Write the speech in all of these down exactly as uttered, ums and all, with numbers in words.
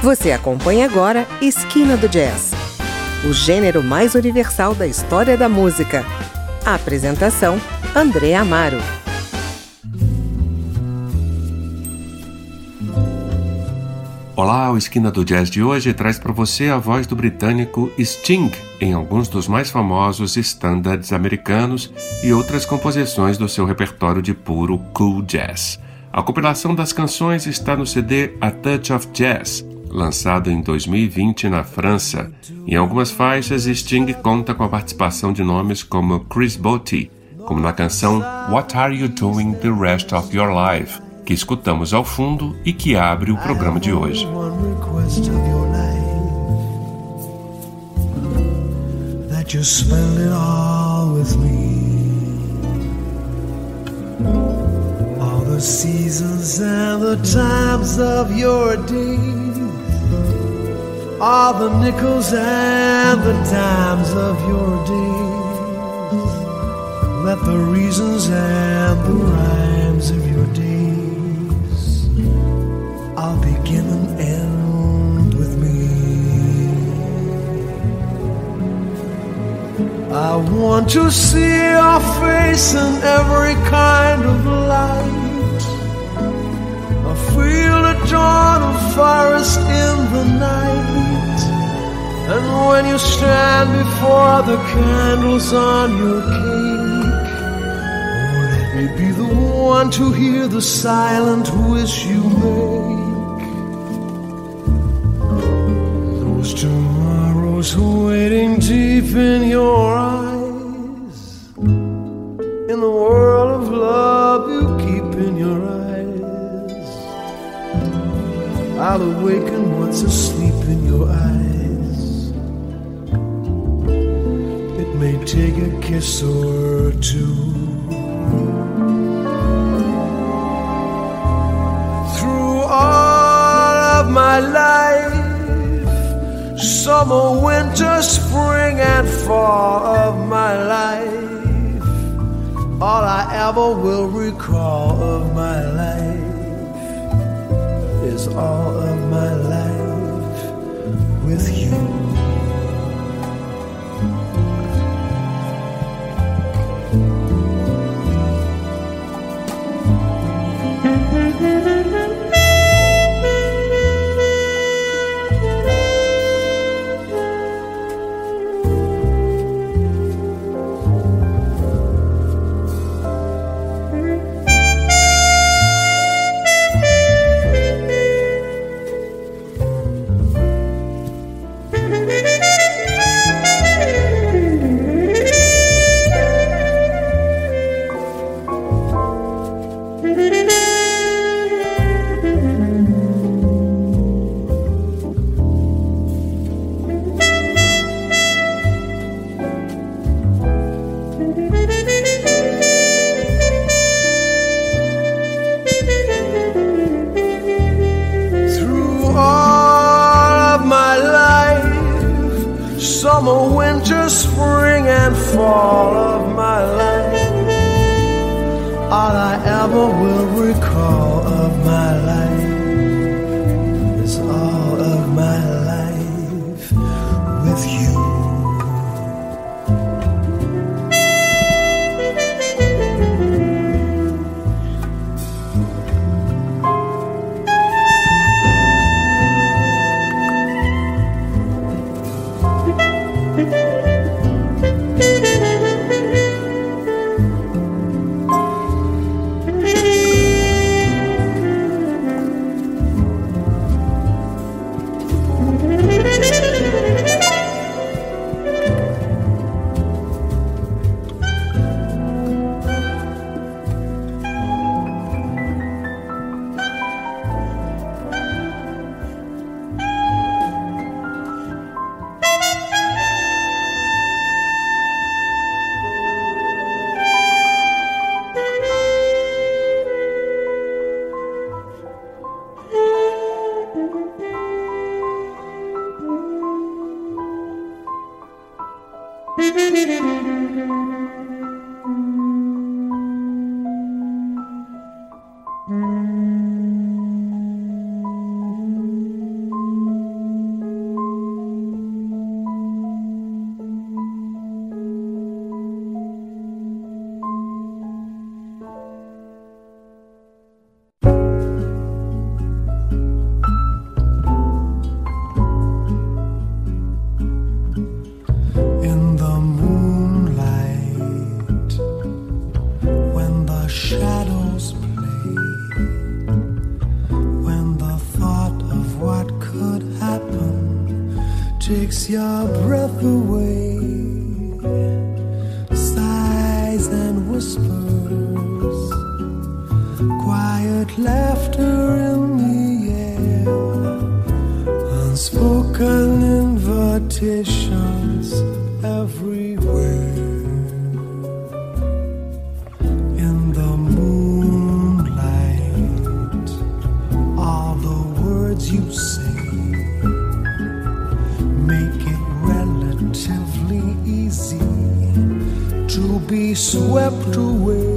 Você acompanha agora Esquina do Jazz, o gênero mais universal da história da música. A apresentação, André Amaro. Olá, o Esquina do Jazz de hoje traz para você a voz do britânico Sting em alguns dos mais famosos standards americanos e outras composições do seu repertório de puro cool jazz. A compilação das canções está no C D A Touch of Jazz, lançado em dois mil e vinte na França. Em algumas faixas, Sting conta com a participação de nomes como Chris Botti, como na canção What Are You Doing the Rest of Your Life, que escutamos ao fundo e que abre o programa de hoje. That you spend it all with me. All the seasons and the times of your days, all the nickels and the dimes of your days. Let the reasons and the rhymes of your days all begin and end with me. I want to see your face in every kind of light. I feel the dawn of forest in the night. And when you stand before the candles on your cake, oh, let me be the one to hear the silent wish you make. Those tomorrows waiting deep in your eyes, in the world of love you keep in your eyes. I'll awaken once asleep in your eyes. It may take a kiss or two. Through all of my life, summer, winter, spring, and fall of my life, all I ever will recall of my life is all of my life with you. Summer, winter, spring, and fall of my life, all I ever will recall of my life is all of my life with you. takes your breath away, sighs and whispers, quiet laughter in the air, unspoken invitations everywhere. In the moonlight, all the words you say make it relatively easy to be swept away.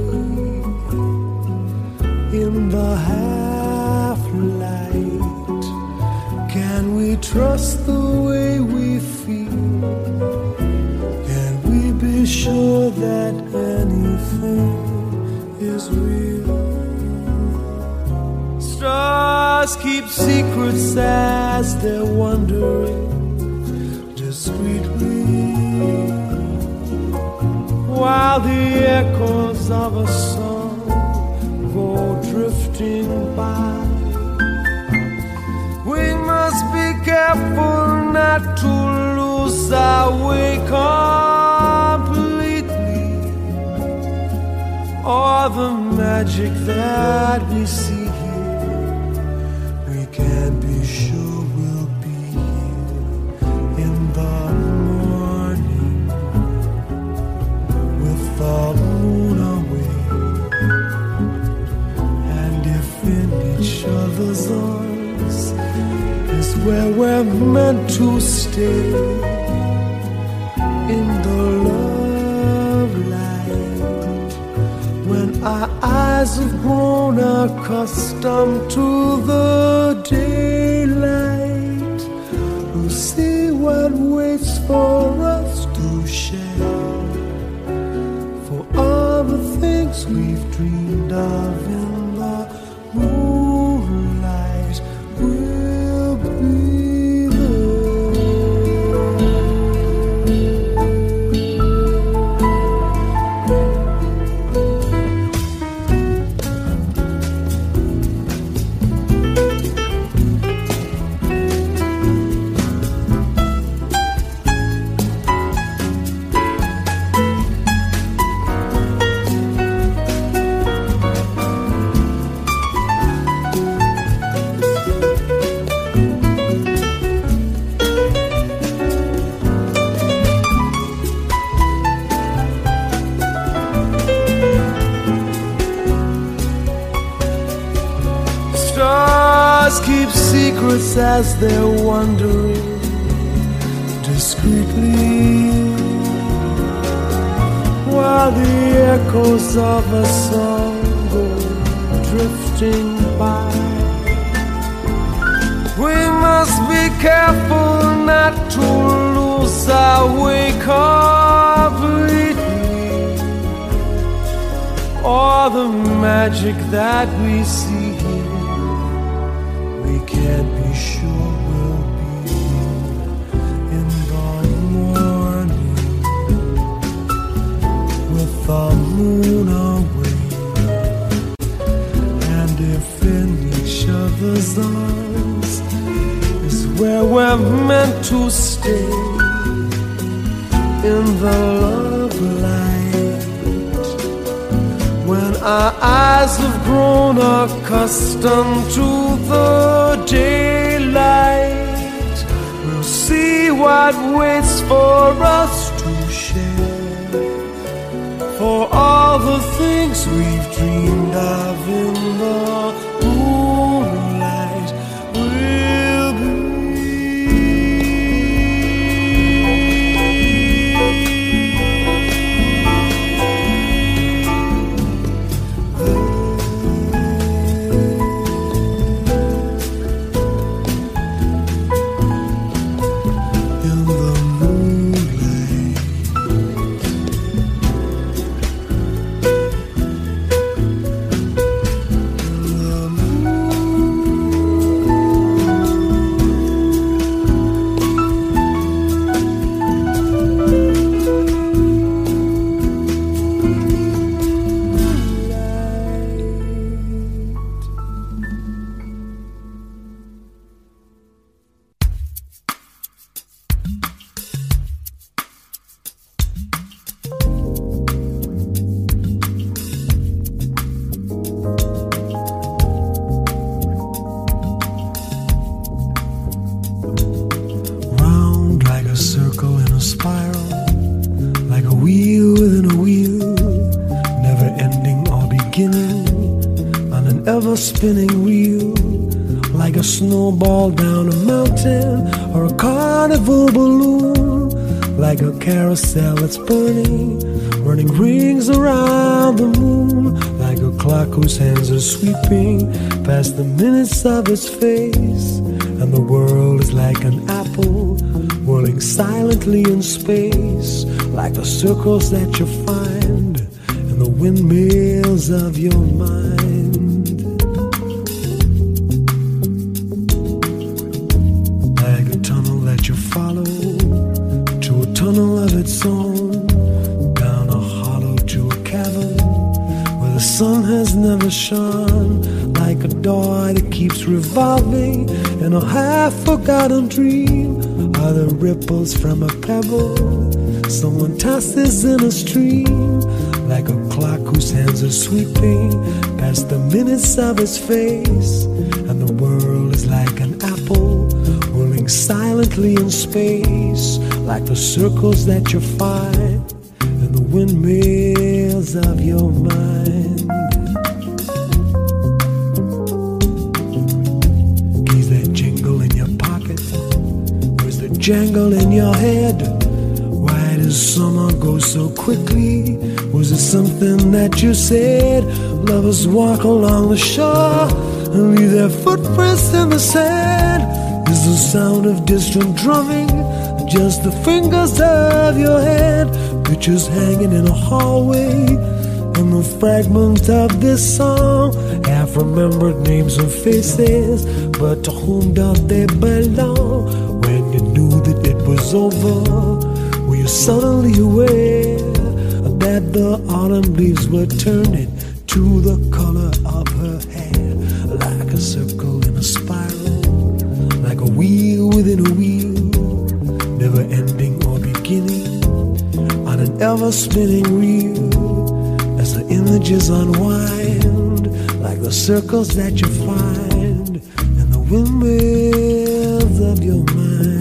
In the half light, can we trust the way we feel? Can we be sure that anything is real? Stars keep secrets as they're wandering discreetly, while the echoes of a song go drifting by. We must be careful not to lose our way completely, or the magic that we see here. We can't be sure we'll be here in the morning with the moon away, and if in each other's arms is where we're meant to stay. In the love light, when our eyes have grown accustomed to the daylight, we'll see what waits for us to share. For all the things we've dreamed of in the moonlight will be keep secrets as they're wandering discreetly, while the echoes of a song go drifting by. We must be careful not to lose our way completely, or the magic that we see here. Can't be sure we'll be here in the morning with the moon away, and if in each other's arms is where we're meant to stay. In the love light, when our eyes have grown accustomed to the daylight, we'll see what waits for us to share. For all the things we've dreamed of in the moonlight will be. Love. ever-spinning wheel, like a snowball down a mountain, or a carnival balloon, like a carousel that's burning, running rings around the moon, like a clock whose hands are sweeping past the minutes of its face. And the world is like an apple whirling silently in space, like the circles that you find in the windmills of your mind. Like a tunnel that you follow to a tunnel of its own, down a hollow to a cavern where the sun has never shone, like a door that keeps revolving in a half-forgotten dream, are the ripples from a pebble someone tosses in a stream, like a clock whose hands are sweeping past the minutes of its face. And the world is like an apple whirling silently in space, like the circles that you find in the windmills of your mind. Keys that jingle in your pocket, where's the jangle in your head? Why does summer go so quickly? Was it something that you said? Lovers walk along the shore and leave their footprints in the sand. Is the sound of distant drumming just the fingers of your hand? Pictures hanging in a hallway, and the fragment of this song, half-remembered names and faces, but to whom do they belong? When you knew that it was over, were you suddenly aware that the autumn leaves were turning to the color of her hair, like a circle in a spiral, like a wheel within a wheel, never ending or beginning, on an ever-spinning reel, as the images unwind, like the circles that you find in the windmills of your mind.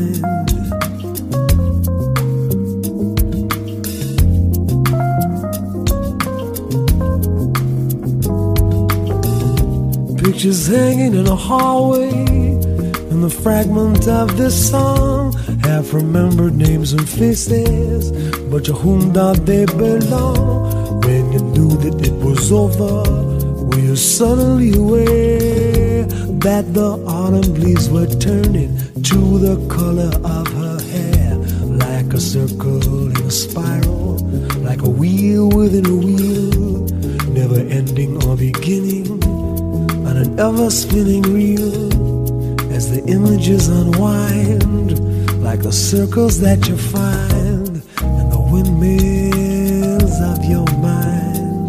Pictures hanging in a hallway, and the fragment of this song, half-remembered names and faces, but to whom do they belong? When you knew that it was over, were you suddenly aware that the autumn leaves were turning to the color of her hair, like a circle in a spiral, like a wheel within a wheel, never ending or beginning, on an ever-spinning reel, as the images unwind, like the circles that you find in the windmills of your mind.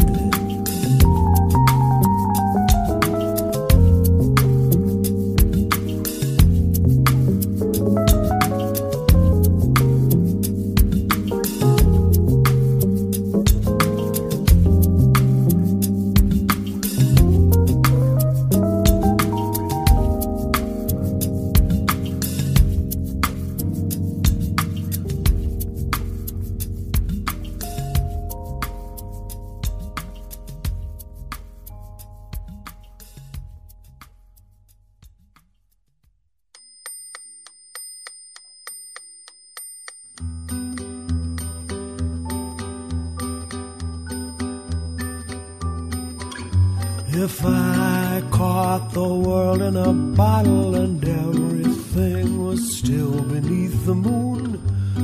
If I caught the world in a bottle and everything was still beneath the moon,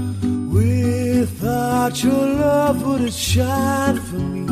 without your love would it shine for me?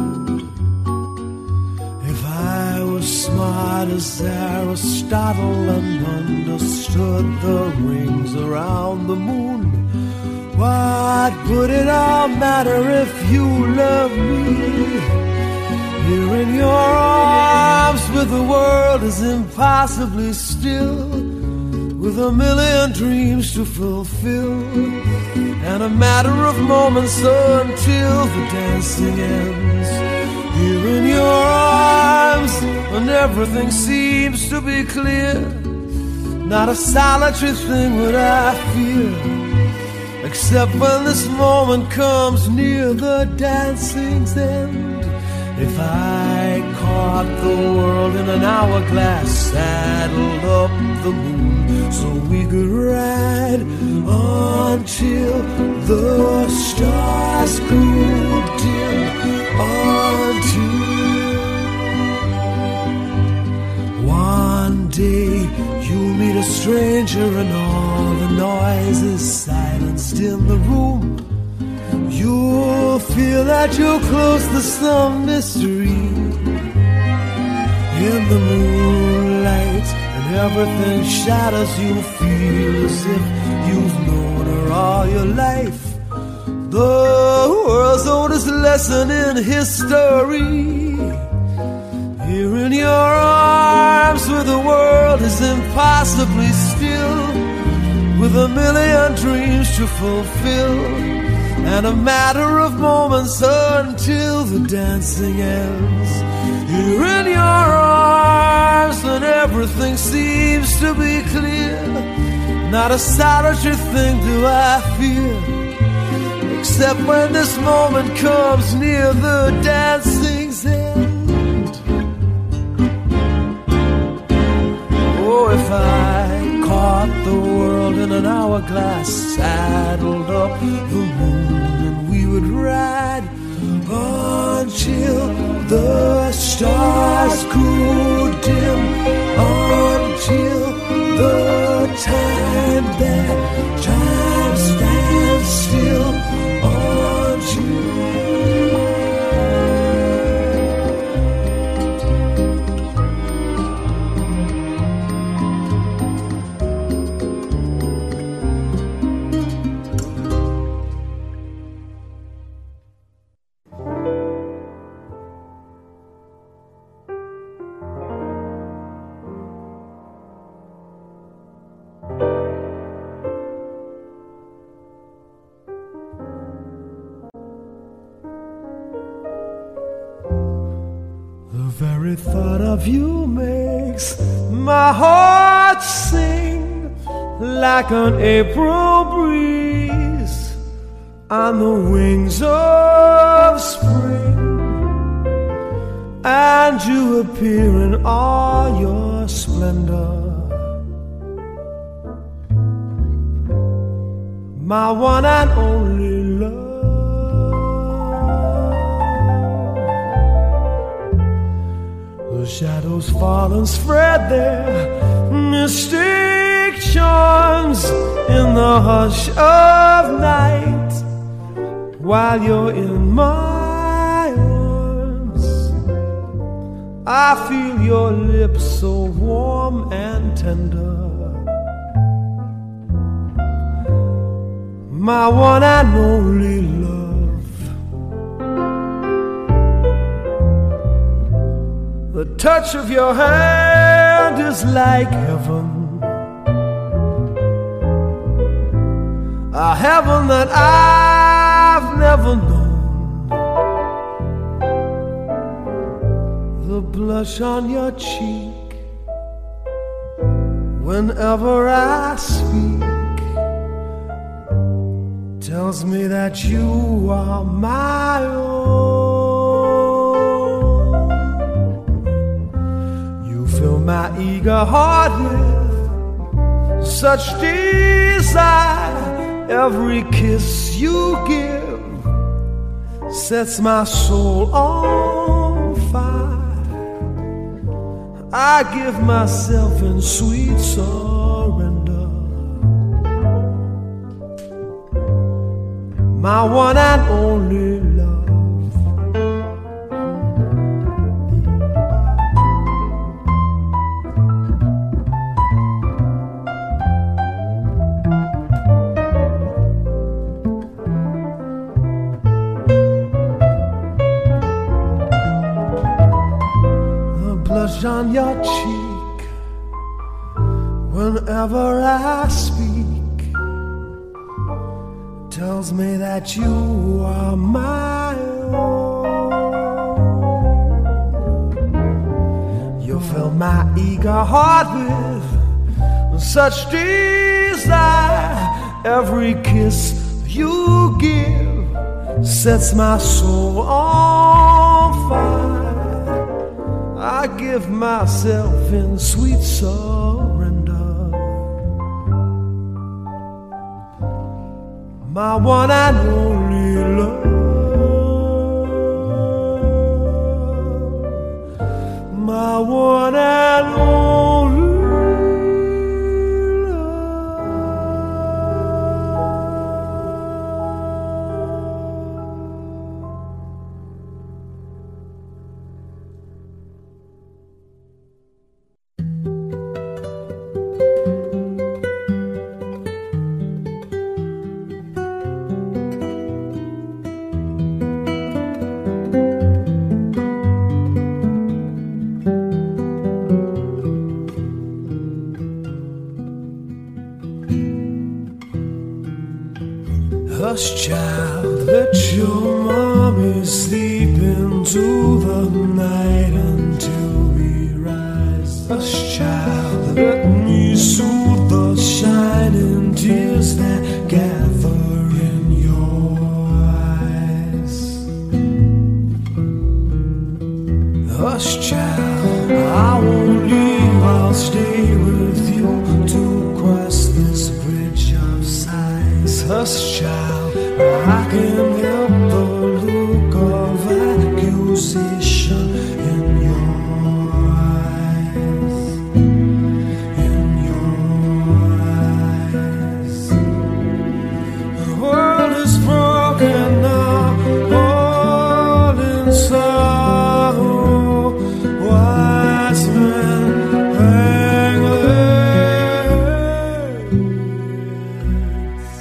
If I was smart as Aristotle and understood the rings around the moon, what would it all matter if you loved me? Here in your arms where the world is impossibly still, with a million dreams to fulfill, and a matter of moments until the dancing ends. Here in your arms when everything seems to be clear, not a solitary thing would I fear, except when this moment comes near the dancing's end. If I caught the world in an hourglass, saddled up the moon so we could ride until the stars grew dim, until one day you'll meet a stranger and all the noise is silenced in the room. You'll feel that you're close to some mystery in the moonlight, and everything shadows. You'll feel as if you've known her all your life. The world's oldest lesson in history, here in your arms where the world is impossibly still, with a million dreams to fulfill, and a matter of moments until the dancing ends. Here in your arms when everything seems to be clear, not a solitary thing do I fear, except when this moment comes near the dancing's end. Oh, if I caught the world in an hourglass, saddled up the moon, and we would ride until the stars grew dim, until the time that time stands still, until very thought of you makes my heart sing like an April breeze on the wings of spring, and you appear in all your splendor, my one and only love. The shadows fall and spread their mystic charms in the hush of night, while you're in my arms. I feel your lips so warm and tender, my one and only love. The touch of your hand is like heaven, a heaven that I've never known. The blush on your cheek whenever I speak tells me that you are my own. Fill my eager heart with such desire. Every kiss you give sets my soul on fire. I give myself in sweet surrender, my one and only love. On your cheek whenever I speak tells me that you are my own. You fill my eager heart with such desire. Every kiss you give sets my soul on on fire. I give myself in sweet surrender. My one and only love, my one and only love. Hush, child, let your mommy sleep into the night until we rise. Hush, child, let me soothe the shining tears that gather in your eyes. Hush, child, I won't leave, I'll stay with you to cross this bridge of sighs. Hush, child, I can't help the look of accusation in your eyes, in your eyes. The world is broken now, all in sorrow. Wise men hang their heads.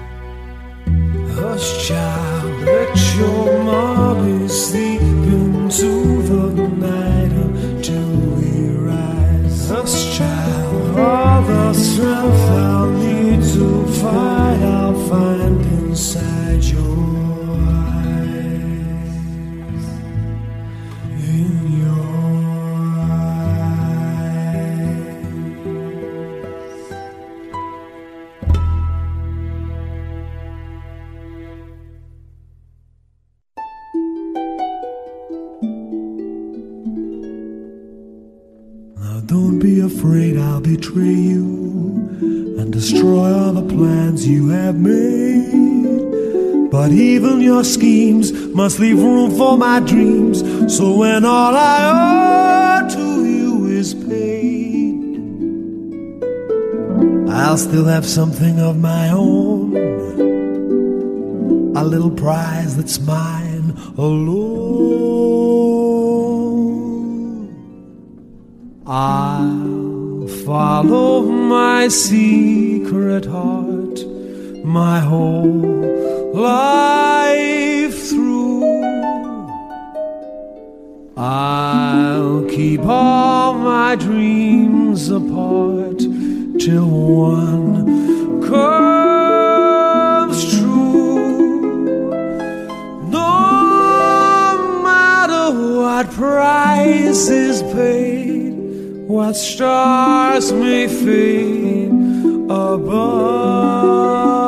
Hush, child, let your mommy sleep into the night until we rise. Hush, child, all the strength I'll need to fight, I'll find inside your eyes, in your eyes. Now don't be afraid, I'll betray you and destroy all the plans you have made. But even your schemes must leave room for my dreams. So when all I owe to you is paid, I'll still have something of my own, a little prize that's mine alone. I'll follow my secret heart my whole life through. I'll keep all my dreams apart till one comes true. No matter what price is paid, what stars may fade above,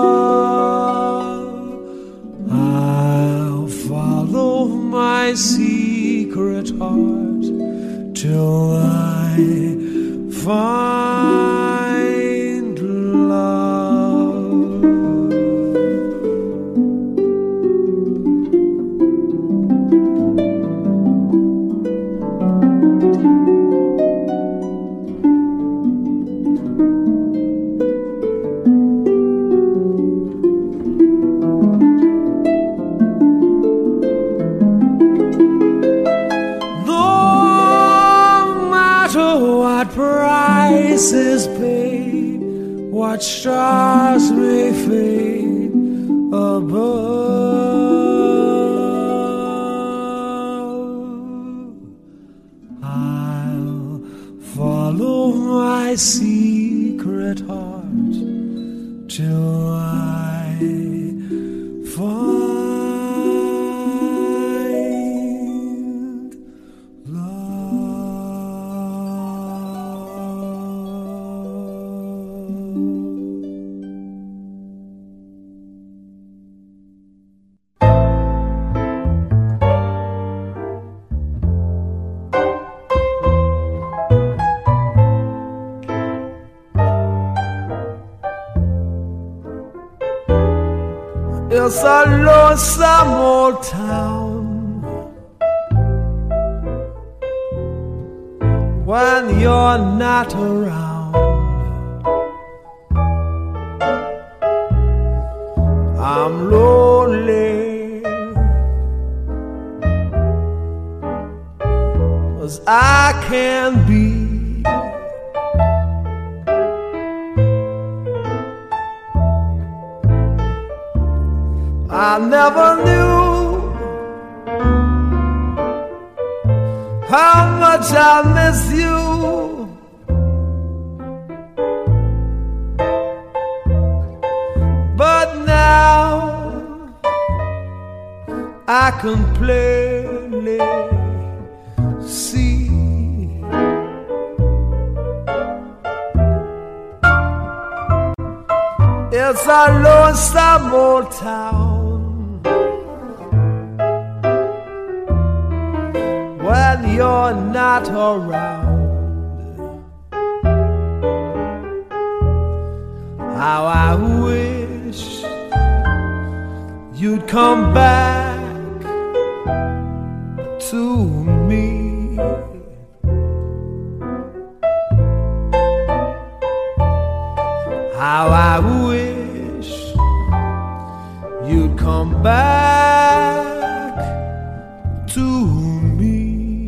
I'll follow my secret heart till I find love. Prices paid, what stars may fade above, I'll follow my secret heart till I find It's a lonesome old town when you're not around. I'm lonely, 'cause I can't be. I never knew how much I miss you. But now I can plainly see it's a lonesome old town when you're not around. How I wish you'd come back to me. How I wish you'd come back to me.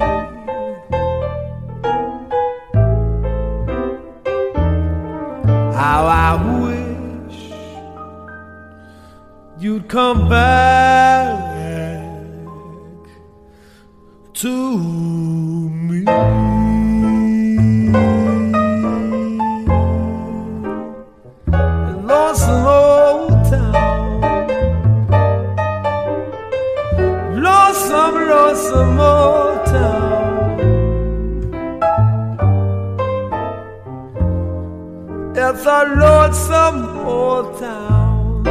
How I wish you'd come back to me. Lonesome old town, lonesome, lonesome old town. It's a lonesome old town.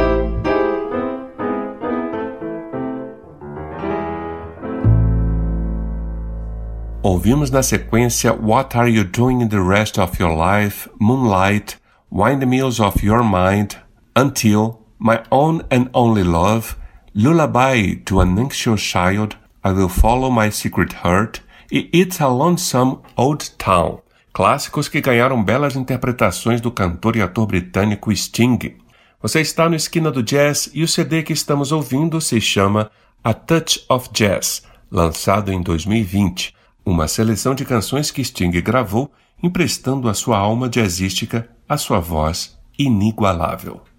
Ouvimos na sequência What Are You Doing in the Rest of Your Life, Moonlight, Windmills of Your Mind, Until, My Own and Only Love, Lullaby to an Anxious Child, I Will Follow My Secret Heart e It's a Lonesome Old Town, clássicos que ganharam belas interpretações do cantor e ator britânico Sting. Você está no Esquina do Jazz e o C D que estamos ouvindo se chama A Touch of Jazz, lançado em dois mil e vinte. Uma seleção de canções que Sting gravou, emprestando a sua alma jazzística à sua voz inigualável.